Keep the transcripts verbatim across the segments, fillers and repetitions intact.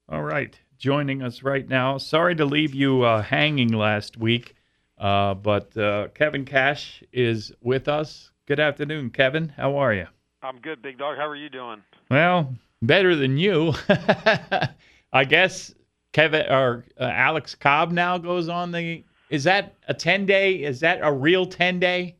All right. Joining us right now. Sorry to leave you uh, hanging last week, uh, but uh, Kevin Cash is with us. Good afternoon, Kevin. How are you? I'm good, big dog. How are you doing? Well, better than you. I guess Kevin or uh, Alex Cobb now goes on the. Is that a ten day? Is that a real ten day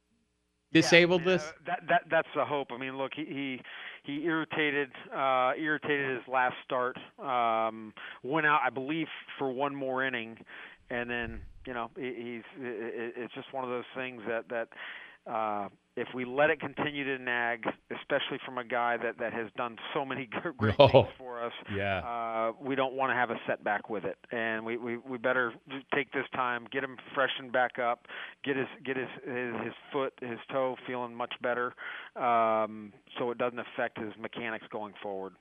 Yeah, I disabled mean uh, list? that that that's the hope. I mean, look, he he, he irritated uh, irritated his last start. Um, went out, I believe, for one more inning, and then you know he, he's it, it's just one of those things that that uh, if we let it continue to nag, especially from a guy that that has done so many great things Oh, for us, yeah. uh, we don't want to have a setback with it, and we, we, we better take this time, get him freshened back up, get his get his his, his foot, his toe feeling much better, um, so it doesn't affect his mechanics going forward.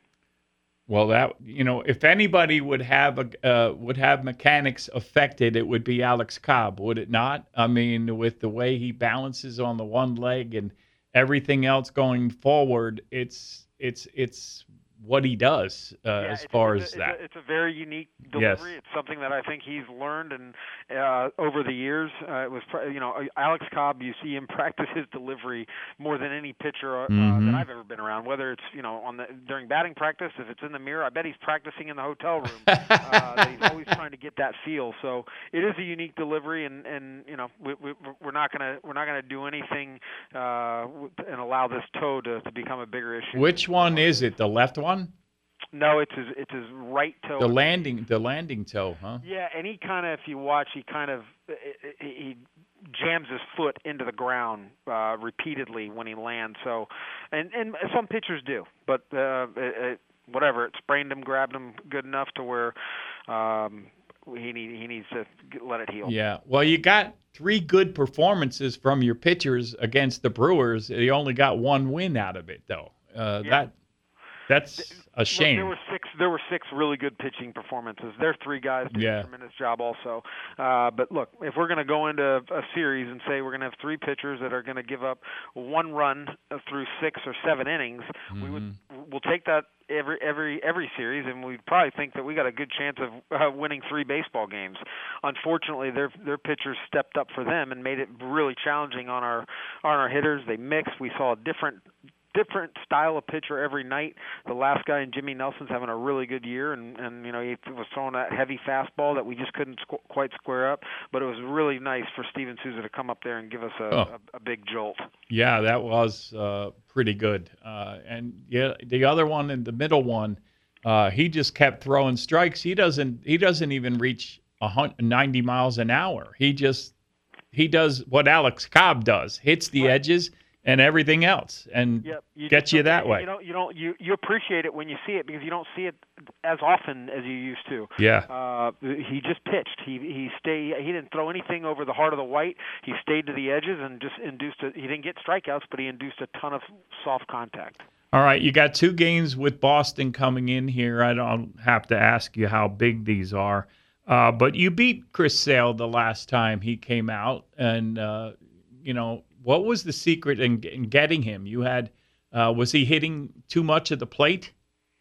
Well, that you know, if anybody would have a uh, would have mechanics affected, it would be Alex Cobb, would it not? I mean, with the way he balances on the one leg and everything else going forward, it's it's it's what he does uh, Yeah, as it's far it's as a it's a that. it's a very unique delivery. Yes. It's something that I think he's learned and uh, over the years. Uh, it was pr- you know Alex Cobb. You see him practice his delivery more than any pitcher uh, that Mm-hmm. I've ever been around. Whether it's you know on the during batting practice, if it's in the mirror, I bet he's practicing in the hotel room. Uh, that he's always trying to get that feel. So it is a unique delivery, and and you know we, we we're not gonna we're not gonna do anything uh, and allow this toe to, to become a bigger issue than, Which than one what it is is. it? The left one? No, it's his it's his right toe. The I believe. landing the landing toe, huh? Yeah, and he kind of, if you watch, he kind of he jams his foot into the ground uh, repeatedly when he lands. So, and and some pitchers do, but uh, it, it, whatever, it sprained him, grabbed him good enough to where um, he need he needs to let it heal. Yeah. Well, you got three good performances from your pitchers against the Brewers. You only got one win out of it, though. Uh, Yeah. that That's a Look, there shame. were six. There were six really good pitching performances. Their three guys did a Yeah. tremendous job, also. Uh, but look, if we're going to go into a series and say we're going to have three pitchers that are going to give up one run through six or seven innings, we would hmm we'll take that every every every series, and we probably think that we got a good chance of uh, winning three baseball games. Unfortunately, their their pitchers stepped up for them and made it really challenging on our on our hitters. They mixed. We saw a different different style of pitcher every night. The last guy in Jimmy Nelson's having a really good year, and and you know he was throwing that heavy fastball that we just couldn't squ- quite square up. But it was really nice for Steven Souza to come up there and give us a, Oh, a, a big jolt. yeah, that was uh, pretty good. Uh, and yeah, the other one and the middle one, uh, he just kept throwing strikes. He doesn't. He doesn't even reach a hundred, ninety miles an hour. He just he does what Alex Cobb does: hits the Right. edges and everything else, and Yep. You just gets you don't get that it. way. You don't. You don't. You you appreciate it when you see it because you don't see it as often as you used to. Yeah. Uh, he just pitched. He he stay. He didn't throw anything over the heart of the white. He stayed to the edges and just induced. A, he didn't get strikeouts, but he induced a ton of soft contact. All right, you got two games with Boston coming in here. I don't have to ask you how big these are, uh, but you beat Chris Sale the last time he came out, and uh, you know what was the secret in, in getting him? You had uh, was he hitting too much at the plate?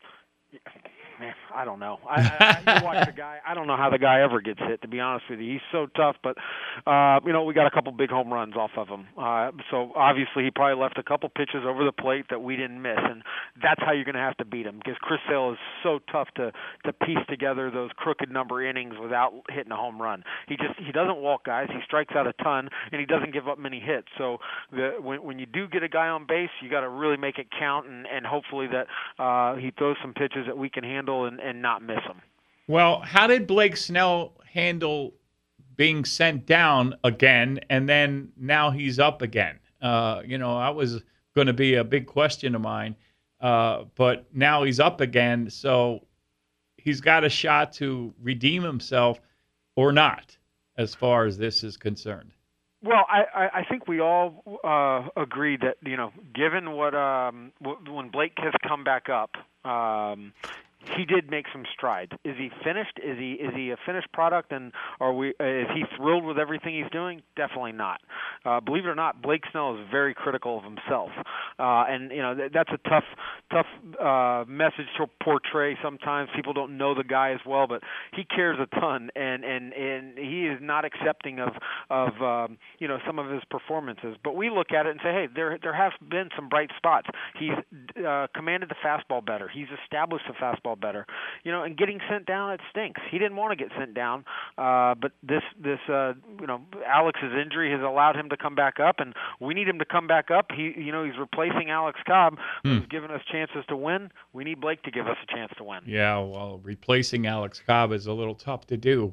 Man, I don't know. I, I, I you watch the guy. I don't know how the guy ever gets hit. To be honest with you, he's so tough. But uh, you know, we got a couple big home runs off of him. Uh, so obviously, he probably left a couple pitches over the plate that we didn't miss, and that's how you're going to have to beat him because Chris Sale is so tough to to piece together those crooked number innings without hitting a home run. He just he doesn't walk guys. He strikes out a ton, and he doesn't give up many hits. So the when when you do get a guy on base, you got to really make it count, and and hopefully that uh, he throws some pitches that we can handle and, and not miss them. Well, how did Blake Snell handle being sent down again, and then now he's up again? Uh, you know, that was going to be a big question of mine, uh, but now he's up again, so he's got a shot to redeem himself or not, as far as this is concerned. Well, I, I, I think we all uh, agree that you know, given what um, w- when Blake has come back up, um, he did make some strides. Is he finished? Is he is he a finished product? And are we? Uh, is he thrilled with everything he's doing? Definitely not. uh, believe it or not, Blake Snell is very critical of himself, uh, and you know th- that's a tough, tough uh, message to portray. Sometimes people don't know the guy as well, but he cares a ton, and and and he is not accepting of of um, you know some of his performances. But we look at it and say, hey, there there have been some bright spots. He's uh, commanded the fastball better. He's established the fastball better. You know, and getting sent down, it stinks. He didn't want to get sent down, uh, but this this uh, you know Alex's injury has allowed him to come back up, and we need him to come back up. He you know he's replacing Alex Cobb, who's Hmm. given us chances to win. We need Blake to give us a chance to win. Yeah, well, replacing Alex Cobb is a little tough to do.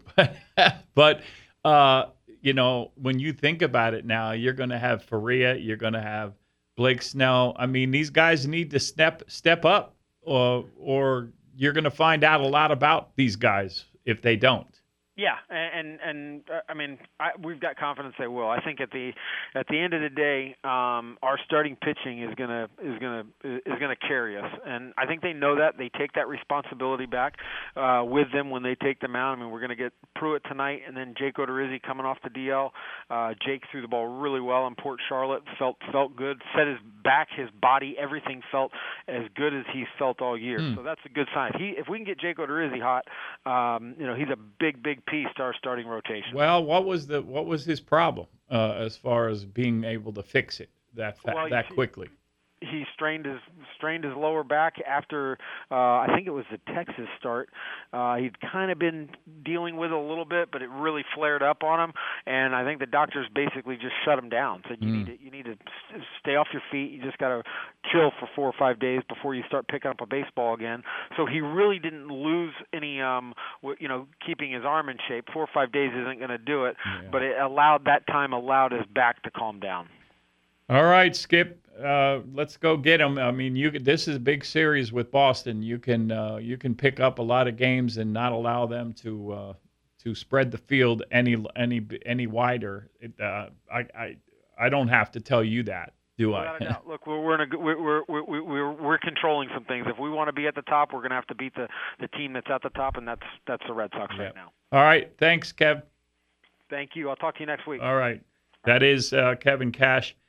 But, uh, you know, when you think about it now, you're going to have Faria, you're going to have Blake Snell. I mean, these guys need to step step up, or, or you're going to find out a lot about these guys if they don't. Yeah, and and uh, I mean I, we've got confidence they will. I think at the at the end of the day, um, our starting pitching is gonna is gonna is gonna carry us, and I think they know that. They take that responsibility back uh, with them when they take them out. I mean, we're gonna get Pruitt tonight, and then Jake Odorizzi coming off the D L. Uh, Jake threw the ball really well in Port Charlotte. Felt felt good. Set his back, his body, everything felt as good as he's felt all year. Hmm. So that's a good sign. If he if we can get Jake Odorizzi hot, um, you know, he's a big big piece to our starting rotation. Well, what was the what was his problem uh, as far as being able to fix it that fa- Well, that you see- quickly? He strained his strained his lower back after uh, I think it was the Texas start. Uh, he'd kind of been dealing with it a little bit, but it really flared up on him. And I think the doctors basically just shut him down. Said you Mm. need to you need to s- stay off your feet. You just got to chill for four or five days before you start picking up a baseball again. So he really didn't lose any, um, w- you know, keeping his arm in shape. Four or five days isn't going to do it, Yeah. but it allowed that time allowed his back to calm down. All right, Skip. Uh, let's go get him. I mean, you could, this is a big series with Boston. You can uh, you can pick up a lot of games and not allow them to uh, to spread the field any any any wider. It, uh, I I I don't have to tell you that, do Without a I? doubt. Look, we're we're, in a, good- we're we're we're we're we're controlling some things. If we want to be at the top, we're going to have to beat the, the team that's at the top, and that's that's the Red Sox Yep. right now. All right. Thanks, Kev. Thank you. I'll talk to you next week. All right. That is uh, Kevin Cash.